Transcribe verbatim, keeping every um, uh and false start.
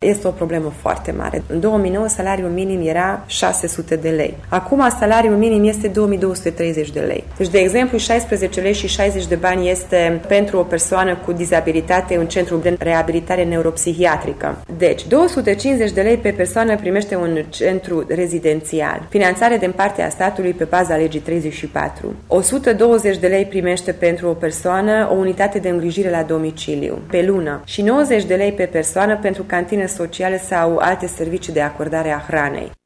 este o problemă foarte mare. În două mii nouă salariul minim era șase sute de lei. Acum salariul minim este două mii două sute treizeci de lei. Deci, de exemplu, șaisprezece lei și șaizeci de bani este pentru o persoană cu dizabilitate în centru de reabilitare neuropsihiatrică. Deci, două sute cincizeci de lei pe persoană primește un centru rezidențial. Finanțare din partea statului pe baza legii treizeci și patru. o sută douăzeci de lei primește pentru o persoană o unitate de îngrijire la domiciliu pe lună și nouăzeci de lei pe persoană pentru cantină socială sau alte servicii de acordare a hranei.